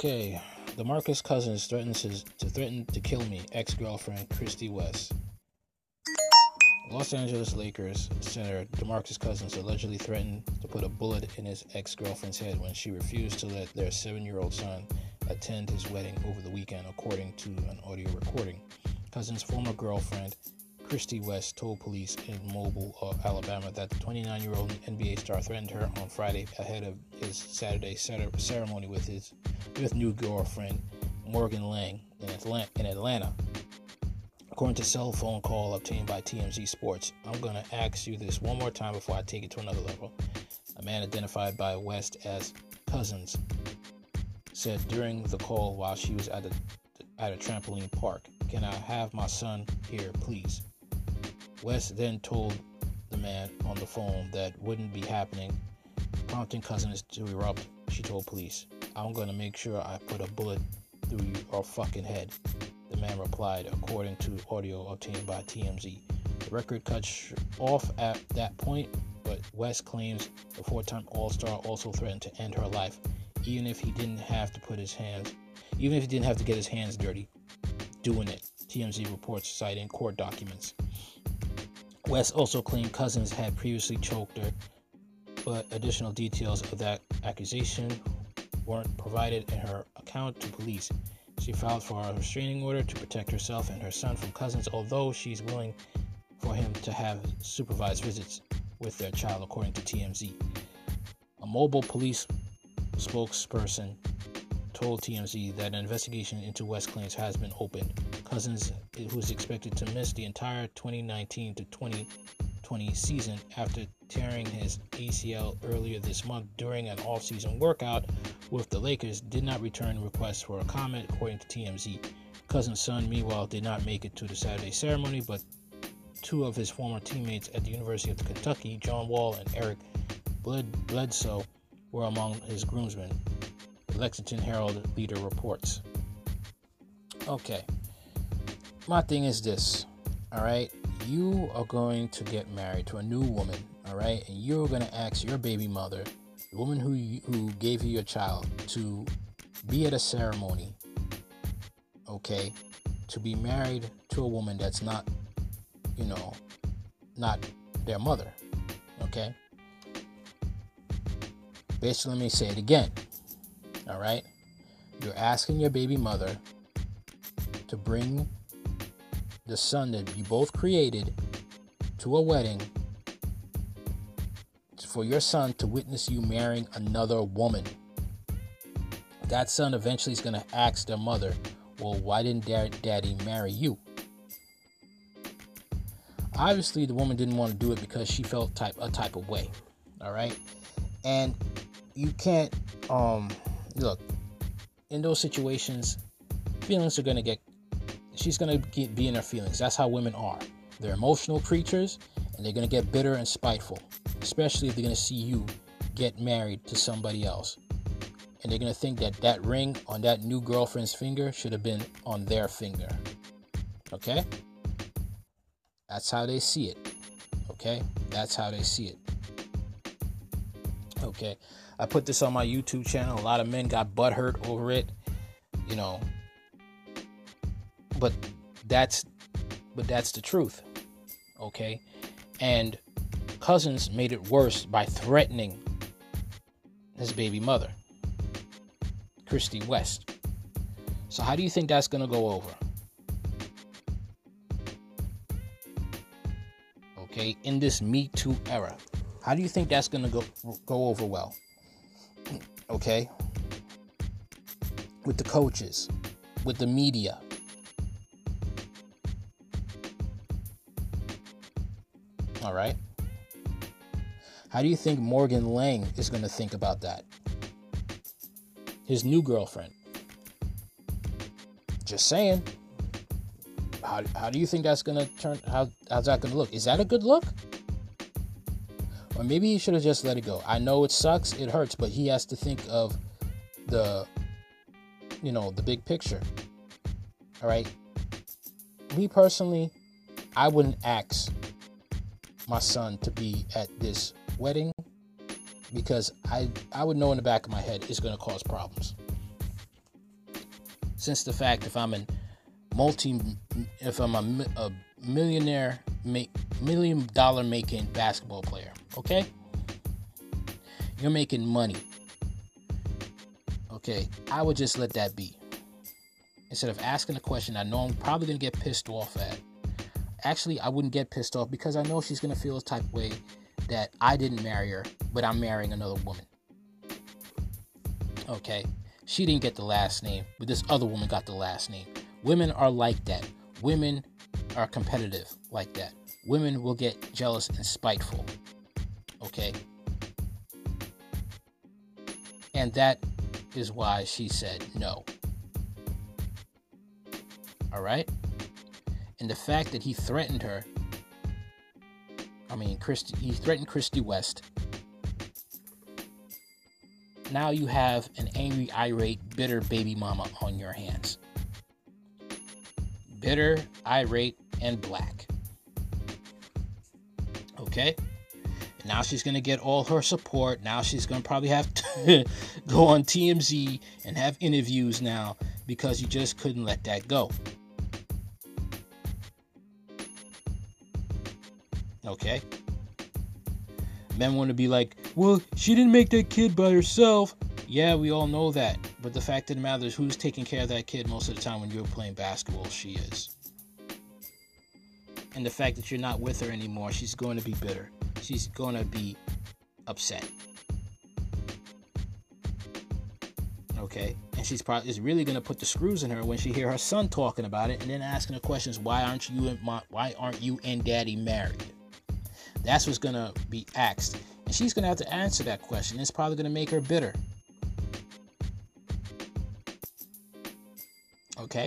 Okay, DeMarcus Cousins threaten to kill me. Ex-girlfriend Christy West. Los Angeles Lakers center DeMarcus Cousins allegedly threatened to put a bullet in his ex-girlfriend's head when she refused to let their 7-year-old son attend his wedding over the weekend, according to an audio recording. Cousins' former girlfriend, Christy West, told police in Mobile, Alabama, that the 29-year-old NBA star threatened her on Friday ahead of his Saturday ceremony with new girlfriend Morgan Lang in Atlanta. According to cell phone call obtained by TMZ Sports, I'm going to ask you this one more time before I take it to another level. A man identified by West as Cousins said during the call while she was at a trampoline park, "Can I have my son here, please?" West then told the man on the phone that wouldn't be happening, prompting Cousins to erupt. She told police, "I'm going to make sure I put a bullet through your fucking head," the man replied, according to audio obtained by TMZ. The record cut off at that point, but West claims the 4-time All-Star also threatened to end her life, even if he didn't have to get his hands dirty doing it, TMZ reports citing court documents. West also claimed Cousins had previously choked her, but additional details of that accusation weren't provided in her account to police. She filed for a restraining order to protect herself and her son from Cousins, although she's willing for him to have supervised visits with their child, according to TMZ. A mobile police spokesperson told TMZ that an investigation into West claims has been opened. Cousins, who is expected to miss the entire 2019 to 2020 season after tearing his ACL earlier this month during an off-season workout with the Lakers, did not return requests for a comment, according to TMZ. Cousins' son, meanwhile, did not make it to the Saturday ceremony, but two of his former teammates at the University of Kentucky, John Wall and Eric Bledsoe, were among his groomsmen, the Lexington Herald Leader reports. Okay, my thing is this, all right? You are going to get married to a new woman, all right? And you're going to ask your baby mother, the woman who gave you your child, to be at a ceremony, okay, to be married to a woman that's not, not their mother, okay? Basically, let me say it again, all right? You're asking your baby mother to bring the son that you both created to a wedding for your son to witness you marrying another woman. That son eventually is going to ask their mother, "Well, why didn't daddy marry you?" Obviously, the woman didn't want to do it because she felt a type of way, all right? And you can't, look, in those situations, feelings are going to she's going to be in her feelings. That's how women are. They're emotional creatures, and they're going to get bitter and spiteful, especially if they're going to see you get married to somebody else. And they're going to think that ring on that new girlfriend's finger should have been on their finger. Okay? That's how they see it. Okay? That's how they see it. Okay? I put this on my YouTube channel. A lot of men got butthurt over it. But that's the truth, okay? And Cousins made it worse by threatening his baby mother, Christy West. So how do you think that's going to go over? Okay, in this Me Too era, how do you think that's going to go over well? Okay? With the coaches, with the media. All right. How do you think Morgan Lang is going to think about that? His new girlfriend. Just saying. How do you think that's going to turn? How's that going to look? Is that a good look? Or maybe he should have just let it go. I know it sucks, it hurts, but he has to think of the big picture. All right. Me personally, I wouldn't ask my son to be at this wedding because I would know in the back of my head it's going to cause problems. since the fact if I'm a millionaire, $1 million making basketball player, okay? You're making money. Okay, I would just let that be. Instead of asking a question I know I'm probably going to get pissed off at. Actually, I wouldn't get pissed off because I know she's going to feel a type of way that I didn't marry her, but I'm marrying another woman. Okay? She didn't get the last name, but this other woman got the last name. Women are like that. Women are competitive like that. Women will get jealous and spiteful. Okay? And that is why she said no. All right? And the fact that he threatened her, he threatened Christy West. Now you have an angry, irate, bitter baby mama on your hands. Bitter, irate, and black. Okay? And now she's going to get all her support. Now she's going to probably have to go on TMZ and have interviews now because you just couldn't let that go. Okay? Men want to be like, well, she didn't make that kid by herself. Yeah, we all know that. But the fact of the matter is, who's taking care of that kid most of the time when you're playing basketball? She is. And the fact that you're not with her anymore, she's going to be bitter. She's going to be upset. Okay? And she's probably is really going to put the screws in her when she hear her son talking about it and then asking her questions, why aren't you and daddy married? That's what's going to be asked. And she's going to have to answer that question. It's probably going to make her bitter. Okay?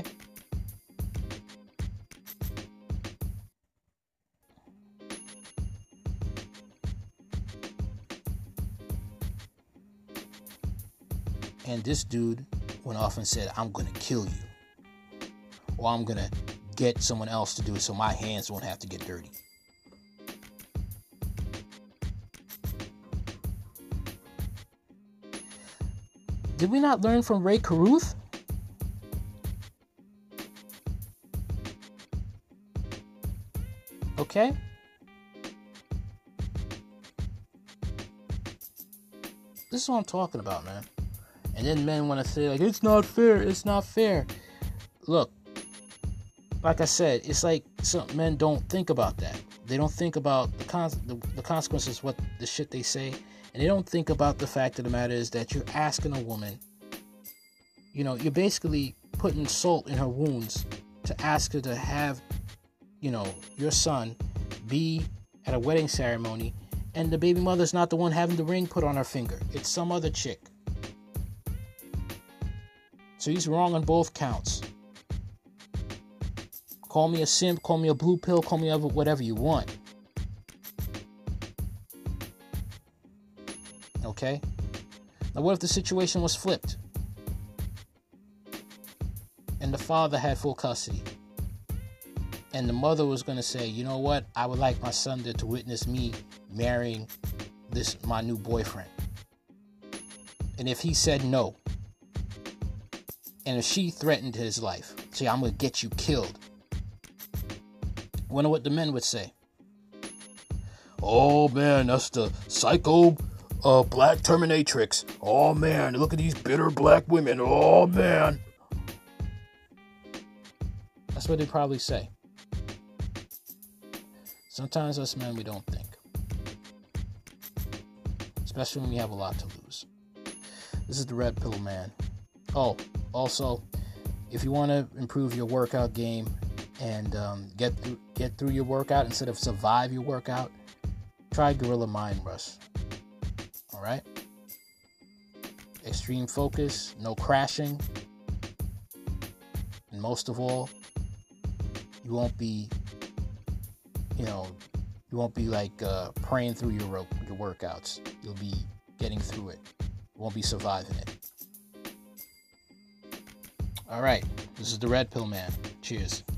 And this dude went off and said, I'm going to kill you. Or I'm going to get someone else to do it so my hands won't have to get dirty. Did we not learn from Ray Caruth? Okay? This is what I'm talking about, man. And then men want to say, like, it's not fair. It's not fair. Look, like I said, it's like some men don't think about that. They don't think about the consequences of what the shit they say. And they don't think about the fact of the matter is that you're asking a woman, you're basically putting salt in her wounds to ask her to have, your son be at a wedding ceremony, and the baby mother's not the one having the ring put on her finger. It's some other chick. So he's wrong on both counts. Call me a simp, call me a blue pill, call me whatever you want. Okay? Now what if the situation was flipped? And the father had full custody. And the mother was going to say, you know what? I would like my son to witness me marrying my new boyfriend. And if he said no, and if she threatened his life, say, I'm going to get you killed. Wonder what the men would say. Oh man, that's the psycho black Terminatrix. Oh man, look at these bitter black women. Oh man. That's what they'd probably say. Sometimes us men, we don't think. Especially when we have a lot to lose. This is the Red Pill Man. Oh, also, if you want to improve your workout game and get through your workout instead of survive your workout, try Gorilla Mind Rush. All right? Extreme focus, no crashing, and most of all, you won't be like praying through your workouts. You'll be getting through it. You won't be surviving it. All right, this is the Red Pill Man. Cheers.